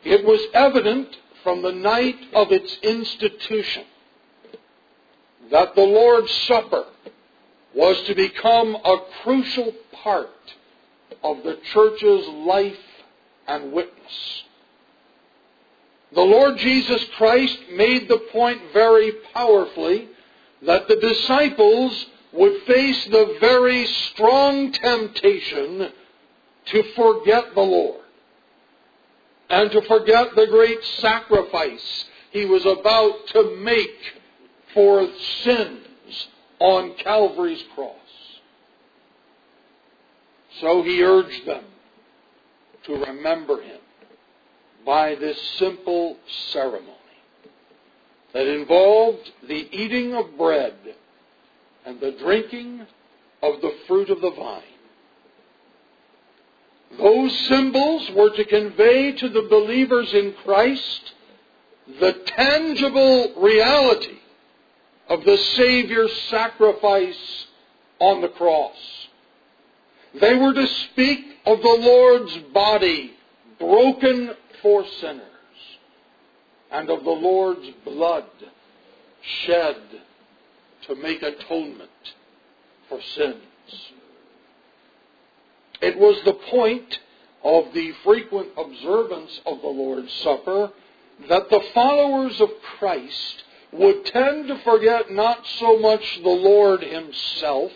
It was evident from the night of its institution that the Lord's Supper was to become a crucial part of the church's life and witness. The Lord Jesus Christ made the point very powerfully that the disciples would face the very strong temptation to forget the Lord and to forget the great sacrifice He was about to make for sins on Calvary's cross. So He urged them to remember Him by this simple ceremony that involved the eating of bread and the drinking of the fruit of the vine. Those symbols were to convey to the believers in Christ the tangible reality of the Savior's sacrifice on the cross. They were to speak of the Lord's body broken for sinners, and of the Lord's blood shed to make atonement for sins. It was the point of the frequent observance of the Lord's Supper that the followers of Christ would tend to forget not so much the Lord Himself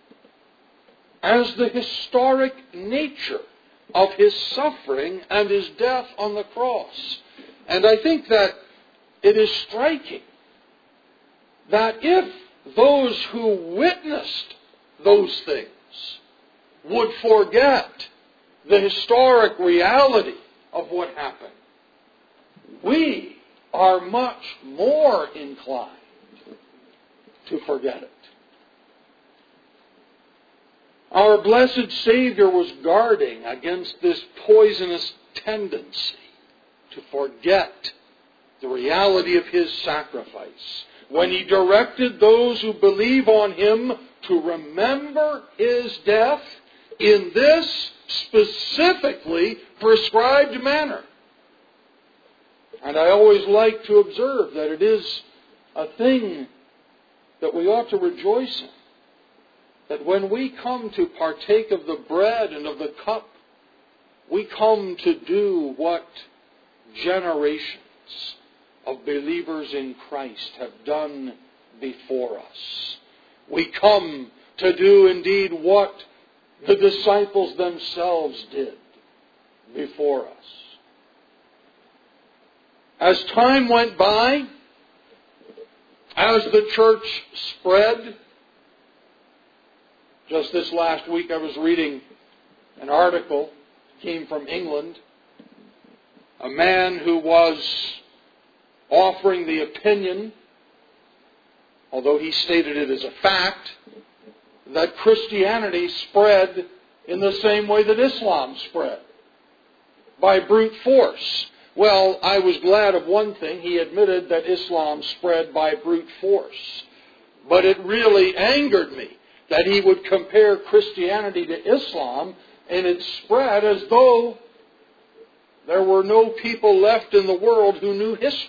as the historic nature of His suffering and His death on the cross. And I think that it is striking that if those who witnessed those things would forget the historic reality of what happened, we are much more inclined to forget it. Our blessed Savior was guarding against this poisonous tendency to forget the reality of His sacrifice when He directed those who believe on Him to remember His death in this specifically prescribed manner. And I always like to observe that it is a thing that we ought to rejoice in. That when we come to partake of the bread and of the cup, we come to do what generations of believers in Christ have done before us. We come to do indeed what the disciples themselves did before us. As time went by, as the church spread, just this last week I was reading an article, came from England, a man who was offering the opinion, although he stated it as a fact, that Christianity spread in the same way that Islam spread, by brute force. Well, I was glad of one thing. He admitted that Islam spread by brute force. But it really angered me that he would compare Christianity to Islam in its spread as though there were no people left in the world who knew history.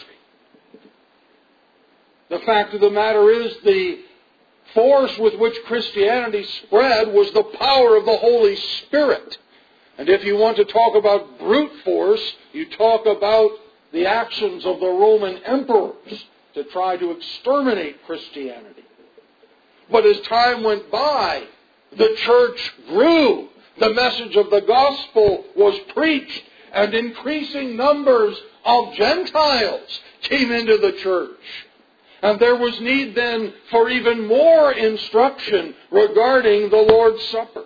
The fact of the matter is, the force with which Christianity spread was the power of the Holy Spirit. And if you want to talk about brute force, you talk about the actions of the Roman emperors to try to exterminate Christianity. But as time went by, the church grew. The message of the gospel was preached, and increasing numbers of Gentiles came into the church. And there was need then for even more instruction regarding the Lord's Supper.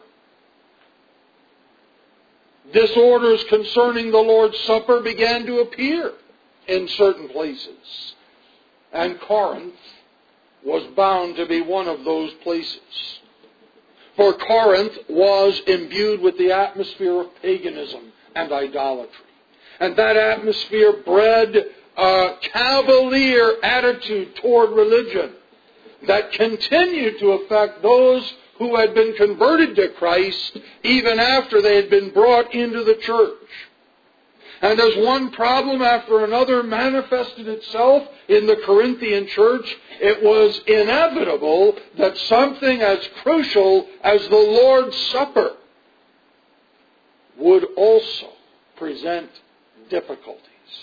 Disorders concerning the Lord's Supper began to appear in certain places. And Corinth was bound to be one of those places. For Corinth was imbued with the atmosphere of paganism and idolatry. And that atmosphere bred a cavalier attitude toward religion that continued to affect those who had been converted to Christ even after they had been brought into the church. And as one problem after another manifested itself in the Corinthian church, it was inevitable that something as crucial as the Lord's Supper would also present difficulties.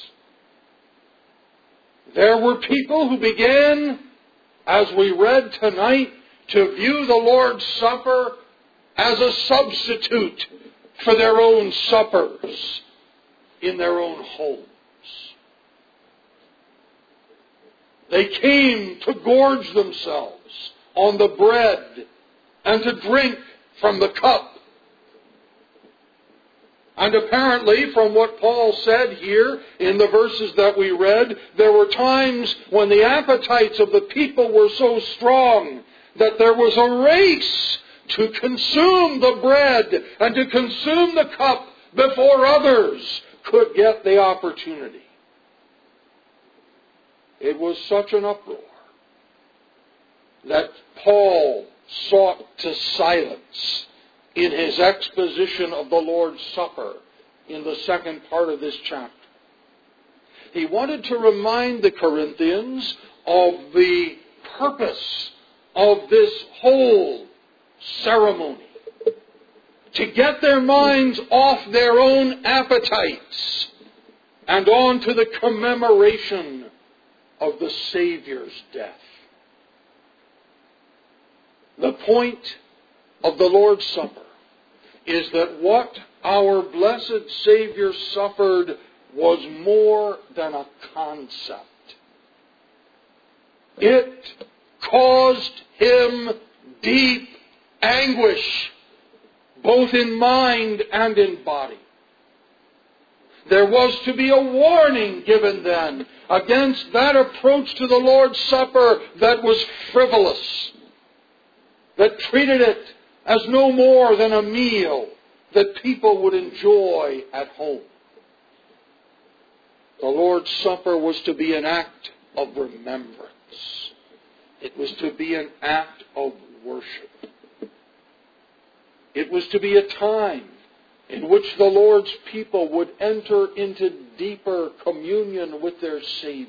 There were people who began, as we read tonight, to view the Lord's Supper as a substitute for their own suppers in their own homes. They came to gorge themselves on the bread and to drink from the cup. And apparently, from what Paul said here in the verses that we read, there were times when the appetites of the people were so strong that there was a race to consume the bread and to consume the cup before others could get the opportunity. It was such an uproar that Paul sought to silence in his exposition of the Lord's Supper in the second part of this chapter. He wanted to remind the Corinthians of the purpose of this whole ceremony, to get their minds off their own appetites and on to the commemoration of the Savior's death. The point of the Lord's Supper is that what our blessed Savior suffered was more than a concept. It caused him deep anguish, both in mind and in body. There was to be a warning given then against that approach to the Lord's Supper that was frivolous, that treated it as no more than a meal that people would enjoy at home. The Lord's Supper was to be an act of remembrance. It was to be an act of worship. It was to be a time in which the Lord's people would enter into deeper communion with their Savior.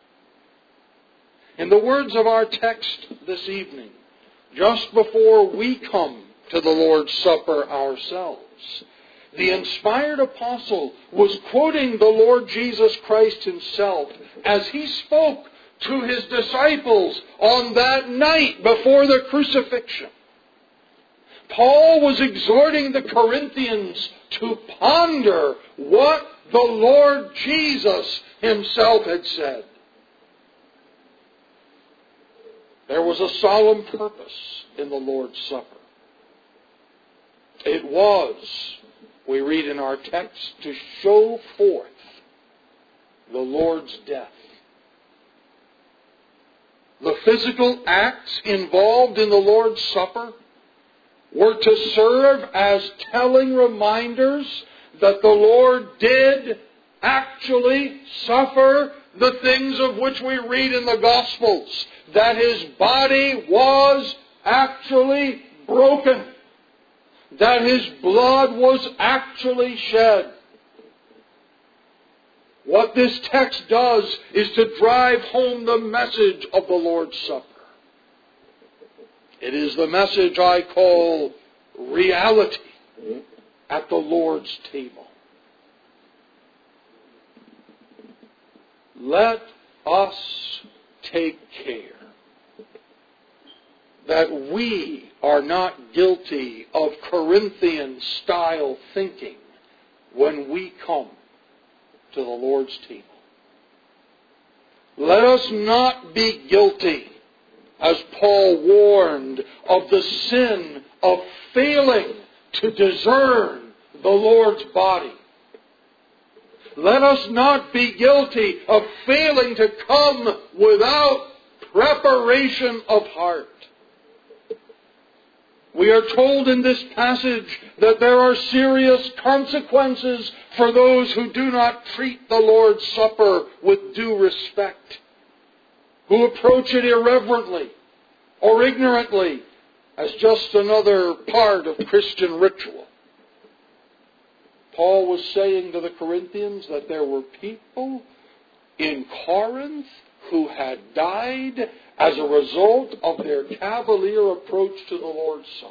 In the words of our text this evening, just before we come to the Lord's Supper ourselves, the inspired apostle was quoting the Lord Jesus Christ himself as he spoke to his disciples on that night before the crucifixion. Paul was exhorting the Corinthians to ponder what the Lord Jesus himself had said. There was a solemn purpose in the Lord's Supper. It was, we read in our text, to show forth the Lord's death. The physical acts involved in the Lord's Supper were to serve as telling reminders that the Lord did actually suffer the things of which we read in the Gospels, that his body was actually broken, that his blood was actually shed. What this text does is to drive home the message of the Lord's Supper. It is the message I call reality at the Lord's table. Let us take care that we are not guilty of Corinthian-style thinking when we come to the Lord's table. Let us not be guilty, as Paul warned, of the sin of failing to discern the Lord's body. Let us not be guilty of failing to come without preparation of heart. We are told in this passage that there are serious consequences for those who do not treat the Lord's Supper with due respect, who approach it irreverently or ignorantly as just another part of Christian ritual. Paul was saying to the Corinthians that there were people in Corinth who had died as a result of their cavalier approach to the Lord's Supper.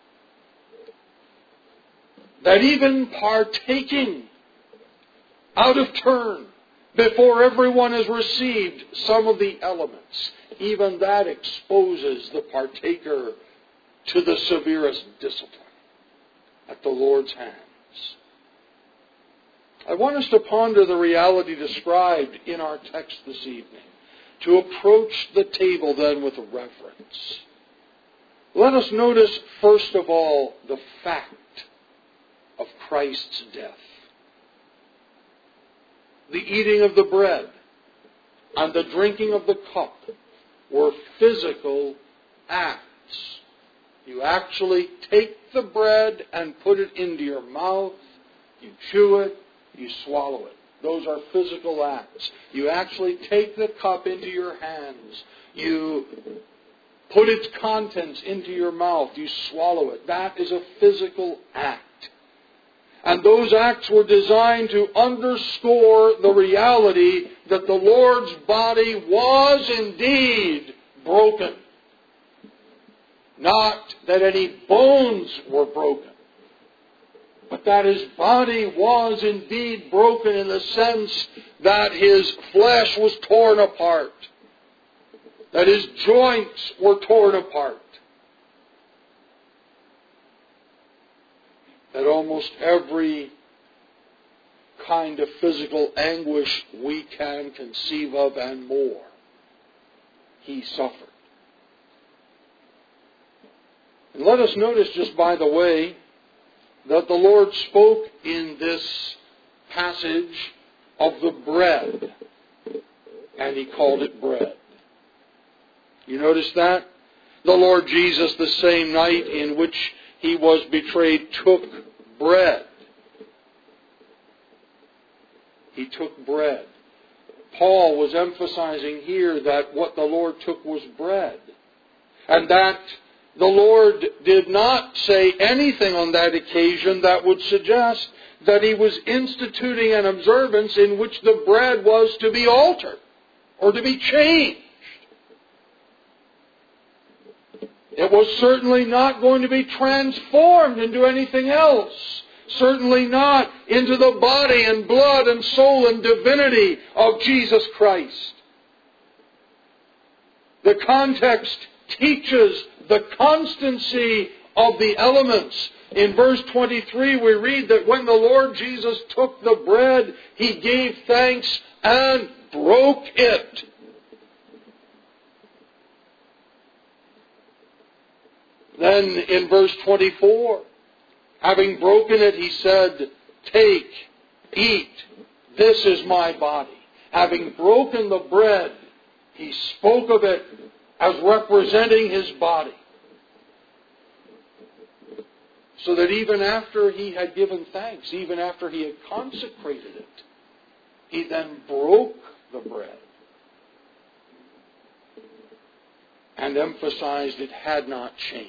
That even partaking out of turn before everyone has received some of the elements, even that exposes the partaker to the severest discipline at the Lord's hands. I want us to ponder the reality described in our text this evening, to approach the table then with reverence. Let us notice, first of all, the fact of Christ's death. The eating of the bread and the drinking of the cup were physical acts. You actually take the bread and put it into your mouth, you chew it, you swallow it. Those are physical acts. You actually take the cup into your hands, you put its contents into your mouth, you swallow it. That is a physical act. And those acts were designed to underscore the reality that the Lord's body was indeed broken. Not that any bones were broken, but that His body was indeed broken in the sense that His flesh was torn apart, that His joints were torn apart, that almost every kind of physical anguish we can conceive of and more, He suffered. And let us notice, just by the way, that the Lord spoke in this passage of the bread, and He called it bread. You notice that? The Lord Jesus, the same night in which He was betrayed, took bread. He took bread. Paul was emphasizing here that what the Lord took was bread, and that the Lord did not say anything on that occasion that would suggest that He was instituting an observance in which the bread was to be altered or to be changed. It was certainly not going to be transformed into anything else. Certainly not into the body and blood and soul and divinity of Jesus Christ. The context teaches the constancy of the elements. In verse 23 we read that when the Lord Jesus took the bread, He gave thanks and broke it. Then in verse 24, having broken it, He said, "Take, eat, this is my body." Having broken the bread, He spoke of it as representing His body. So that even after He had given thanks, even after He had consecrated it, He then broke the bread and emphasized it had not changed.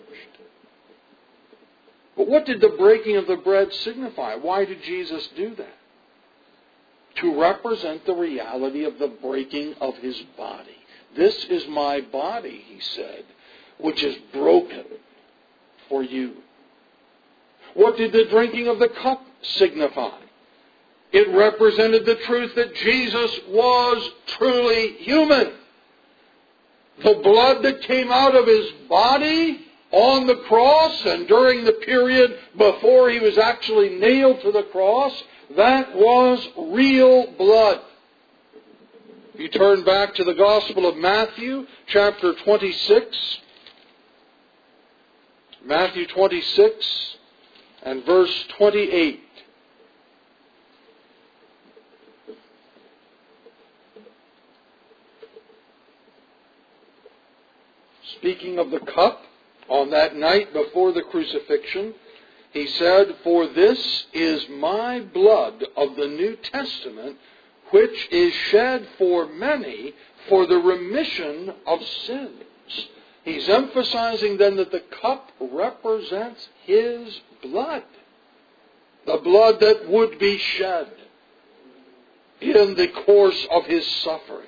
But what did the breaking of the bread signify? Why did Jesus do that? To represent the reality of the breaking of His body. "This is my body," He said, "which is broken for you." What did the drinking of the cup signify? It represented the truth that Jesus was truly human. The blood that came out of His body on the cross and during the period before He was actually nailed to the cross, that was real blood. If you turn back to the Gospel of Matthew, chapter 26, Matthew 26 and verse 28. Speaking of the cup, on that night before the crucifixion, He said, "For this is my blood of the New Testament, which is shed for many for the remission of sins." He's emphasizing then that the cup represents His blood. the blood that would be shed in the course of His suffering.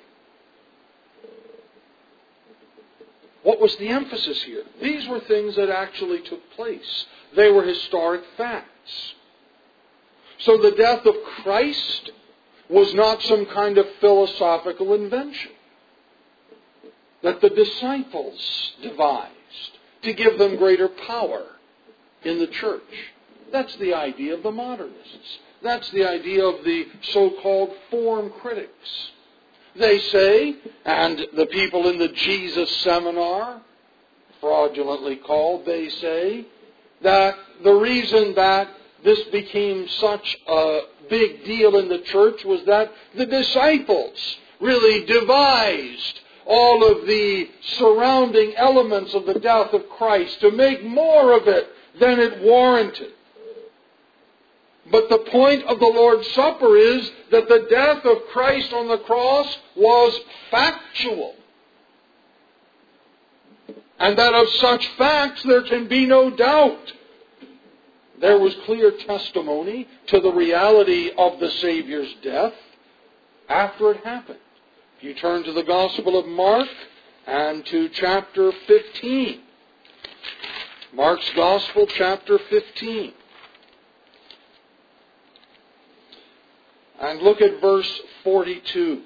What was the emphasis here? These were things that actually took place. They were historic facts. So the death of Christ was not some kind of philosophical invention that the disciples devised to give them greater power in the church. That's the idea of the modernists. That's the idea of the so-called form critics. They say, and the people in the Jesus Seminar, fraudulently called, they say, that the reason that this became such a big deal in the church was that the disciples really devised all of the surrounding elements of the death of Christ to make more of it than it warranted. But the point of the Lord's Supper is that the death of Christ on the cross was factual. And that of such facts there can be no doubt. There was clear testimony to the reality of the Savior's death after it happened. If you turn to the Gospel of Mark and to chapter 15. Mark's Gospel, chapter 15. And look at verse 42.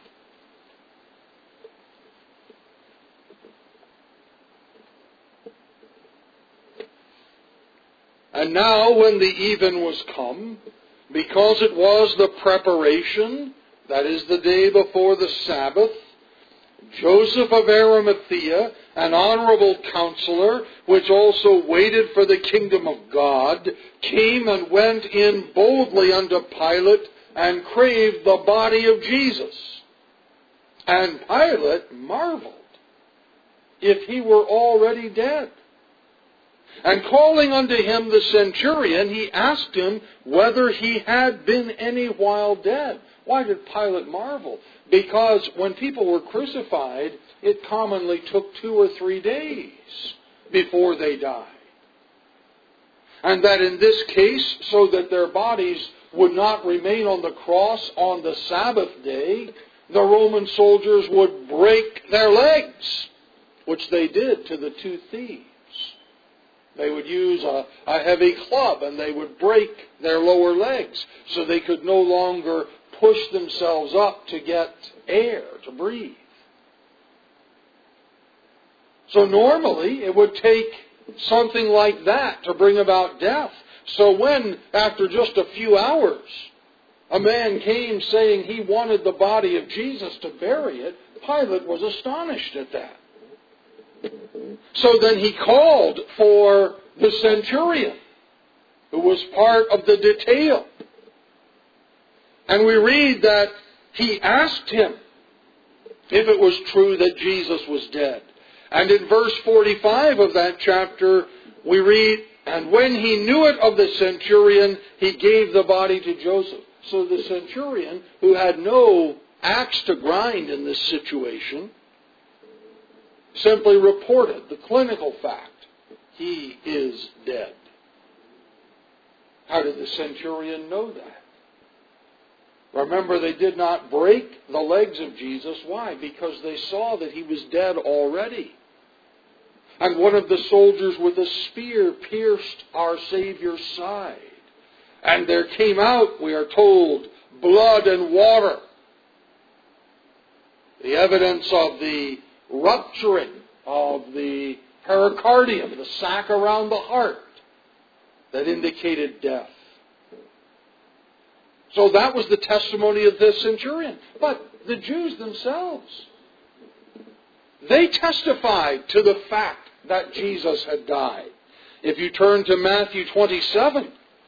And now when the even was come, because it was the preparation, that is the day before the Sabbath, Joseph of Arimathea, an honorable counselor, which also waited for the kingdom of God, came and went in boldly unto Pilate, and craved the body of Jesus. And Pilate marveled if he were already dead. And calling unto him the centurion, he asked him whether he had been any while dead. Why did Pilate marvel? Because when people were crucified, it commonly took 2 or 3 days before they died. And that in this case, so that their bodies would not remain on the cross on the Sabbath day, the Roman soldiers would break their legs, which they did to the 2 thieves. They would use a heavy club and they would break their lower legs so they could no longer push themselves up to get air, to breathe. So normally it would take something like that to bring about death. So when, after just a few hours, a man came saying he wanted the body of Jesus to bury it, Pilate was astonished at that. So then he called for the centurion, who was part of the detail. And we read that he asked him if it was true that Jesus was dead. And in verse 45 of that chapter, we read, and when he knew it of the centurion, he gave the body to Joseph. So the centurion, who had no axe to grind in this situation, simply reported the clinical fact. He is dead. How did the centurion know that? Remember, they did not break the legs of Jesus. Why? Because they saw that he was dead already. And one of the soldiers with a spear pierced our Savior's side. And there came out, we are told, blood and water. The evidence of the rupturing of the pericardium, the sac around the heart, that indicated death. So that was the testimony of this centurion. But the Jews themselves, they testified to the fact that Jesus had died. If you turn to Matthew 27,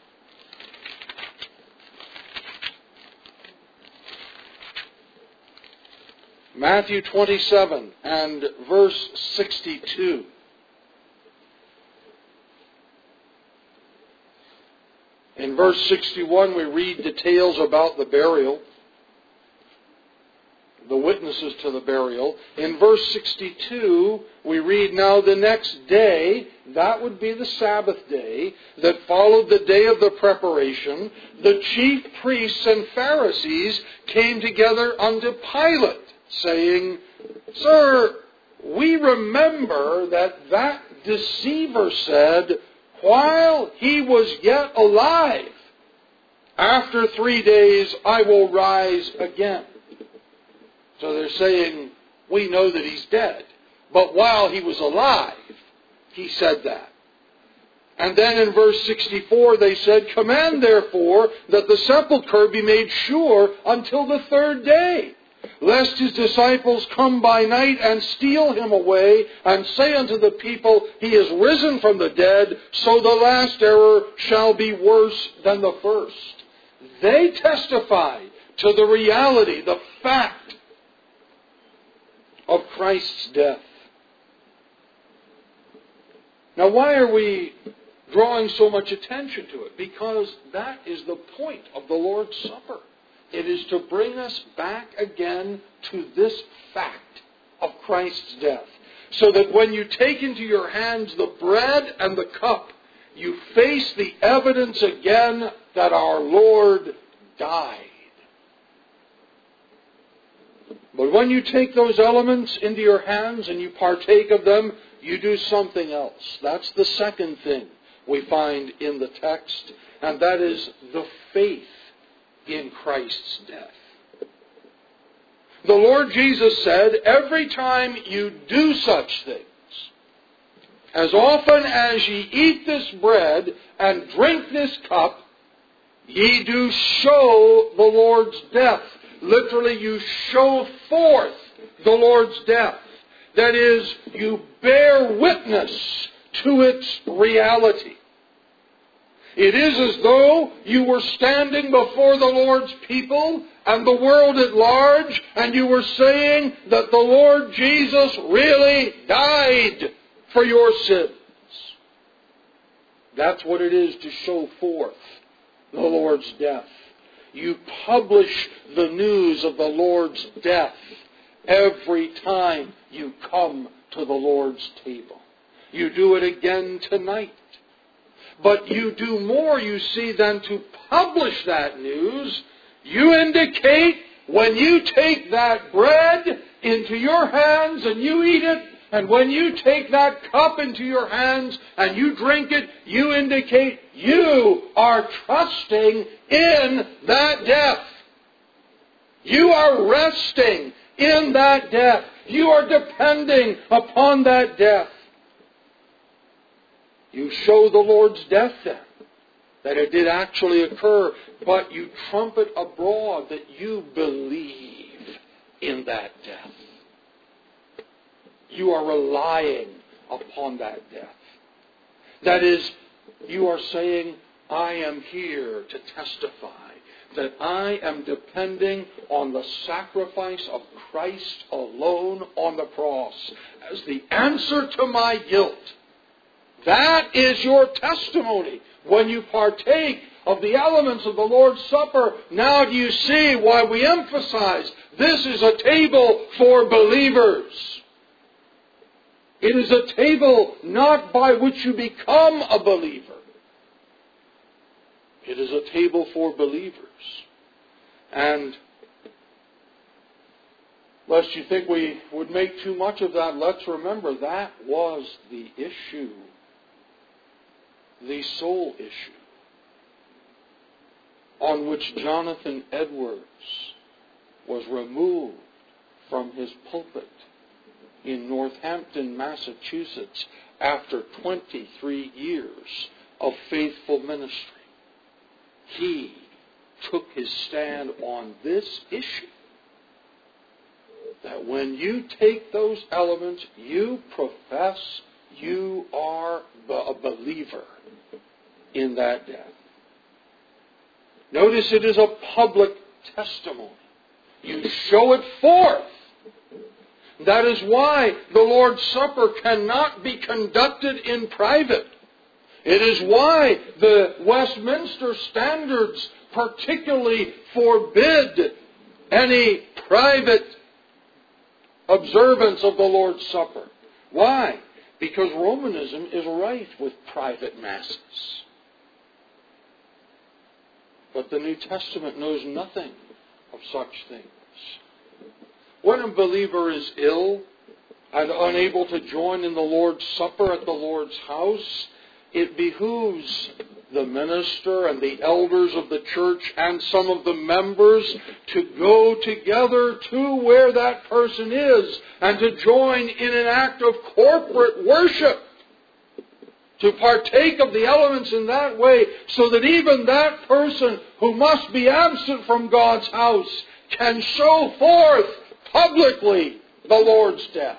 Matthew 27 and verse 62. In verse 61, we read details about the burial, the witnesses to the burial. In verse 62, we read, now the next day, that would be the Sabbath day that followed the day of the preparation, the chief priests and Pharisees came together unto Pilate, saying, Sir, we remember that deceiver said, while he was yet alive, after 3 days I will rise again. So they're saying, we know that he's dead. But while he was alive, he said that. And then in verse 64 they said, Command therefore that the sepulchre be made sure until the 3rd day, lest his disciples come by night and steal him away, and say unto the people, He is risen from the dead, so the last error shall be worse than the first. They testify to the reality, the fact of Christ's death. Now, why are we drawing so much attention to it? Because that is the point of the Lord's Supper. It is to bring us back again to this fact of Christ's death. So that when you take into your hands the bread and the cup, you face the evidence again that our Lord died. But when you take those elements into your hands and you partake of them, you do something else. That's the second thing we find in the text, and that is the faith in Christ's death. The Lord Jesus said, every time you do such things, as often as ye eat this bread and drink this cup, ye do show the Lord's death. Literally, you show forth the Lord's death. That is, you bear witness to its reality. It is as though you were standing before the Lord's people and the world at large, and you were saying that the Lord Jesus really died for your sins. That's what it is to show forth the Lord's death. You publish the news of the Lord's death every time you come to the Lord's table. You do it again tonight. But you do more, you see, than to publish that news. You indicate when you take that bread into your hands and you eat it, and when you take that cup into your hands and you drink it, you indicate you are trusting in that death. You are resting in that death. You are depending upon that death. You show the Lord's death then, that it did actually occur, but you trumpet abroad that you believe in that death. You are relying upon that death. That is, you are saying, I am here to testify that I am depending on the sacrifice of Christ alone on the cross as the answer to my guilt. That is your testimony. When you partake of the elements of the Lord's Supper, now do you see why we emphasize this is a table for believers? It is a table not by which you become a believer. It is a table for believers. And lest you think we would make too much of that, let's remember that was the issue. The sole issue on which Jonathan Edwards was removed from his pulpit in Northampton, Massachusetts, after 23 years of faithful ministry. He took his stand on this issue, that when you take those elements, you profess you are a believer in that death. Notice it is a public testimony. You show it forth. That is why the Lord's Supper cannot be conducted in private. It is why the Westminster Standards particularly forbid any private observance of the Lord's Supper. Why? because Romanism is rife with private masses. But the New Testament knows nothing of such things. When a believer is ill and unable to join in the Lord's Supper at the Lord's house, it behooves the minister and the elders of the church and some of the members to go together to where that person is and to join in an act of corporate worship, to partake of the elements in that way, so that even that person who must be absent from God's house can show forth publicly the Lord's death.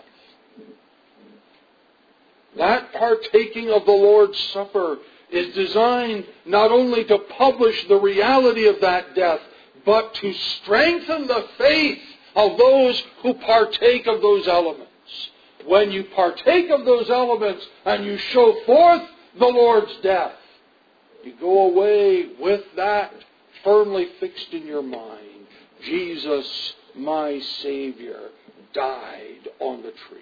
That partaking of the Lord's Supper is designed not only to publish the reality of that death, but to strengthen the faith of those who partake of those elements. When you partake of those elements and you show forth the Lord's death, you go away with that firmly fixed in your mind. Jesus, my Savior, died on the tree.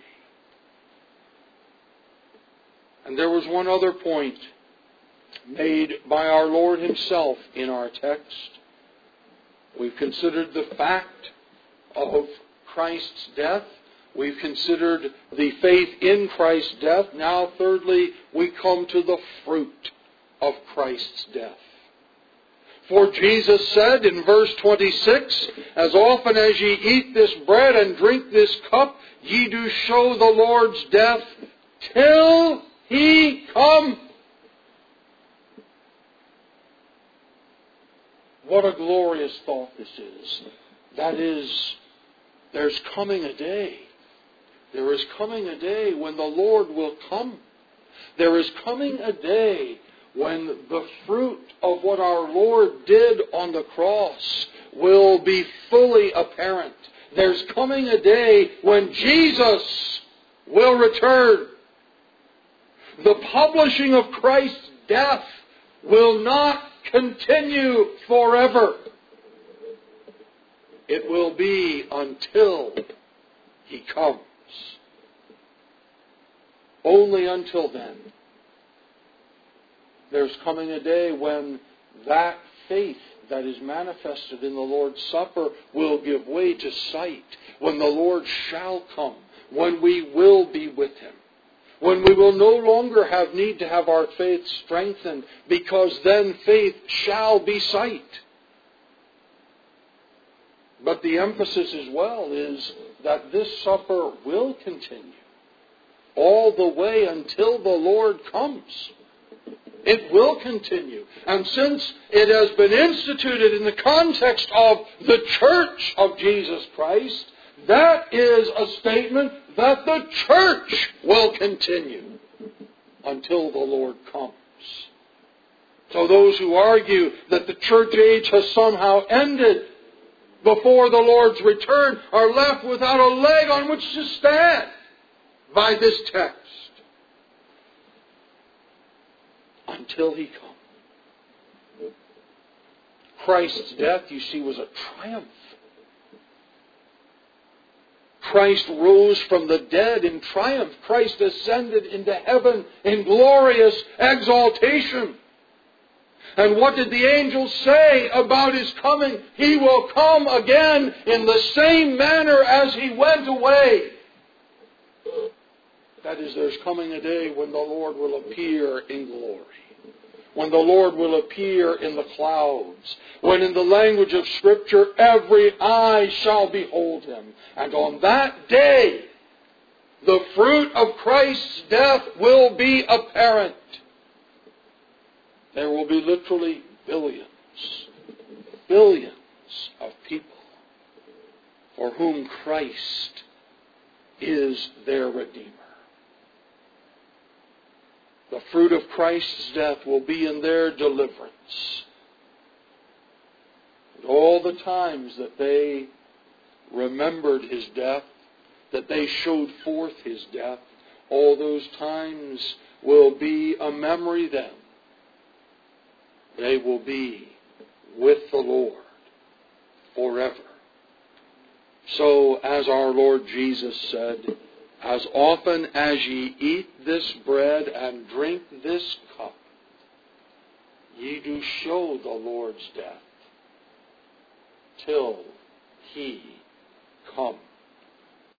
And there was one other point made by our Lord Himself in our text. We've considered the fact of Christ's death. We've considered the faith in Christ's death. Now, thirdly, we come to the fruit of Christ's death. For Jesus said in verse 26, "As often as ye eat this bread and drink this cup, ye do show the Lord's death till He come." What a glorious thought this is. That is, there's coming a day. There is coming a day when the Lord will come. There is coming a day when the fruit of what our Lord did on the cross will be fully apparent. There's coming a day when Jesus will return. The publishing of Christ's death will not continue forever. It will be until He comes. Only until then. There's coming a day when that faith that is manifested in the Lord's Supper will give way to sight. When the Lord shall come. When we will be with Him. When we will no longer have need to have our faith strengthened, because then faith shall be sight. But the emphasis as well is that this supper will continue all the way until the Lord comes. It will continue. And since it has been instituted in the context of the church of Jesus Christ, that is a statement that the church will continue until the Lord comes. So those who argue that the church age has somehow ended before the Lord's return are left without a leg on which to stand by this text. Until He comes. Christ's death, you see, was a triumph. Christ rose from the dead in triumph. Christ ascended into heaven in glorious exaltation. And what did the angels say about His coming? He will come again in the same manner as He went away. That is, there's coming a day when the Lord will appear in glory. When the Lord will appear in the clouds. When in the language of Scripture, every eye shall behold Him. And on that day, the fruit of Christ's death will be apparent. There will be literally billions of people for whom Christ is their Redeemer. The fruit of Christ's death will be in their deliverance. And all the times that they remembered His death, that they showed forth His death, all those times will be a memory then. They will be with the Lord forever. So, as our Lord Jesus said, as often as ye eat this bread and drink this cup, ye do show the Lord's death till He come.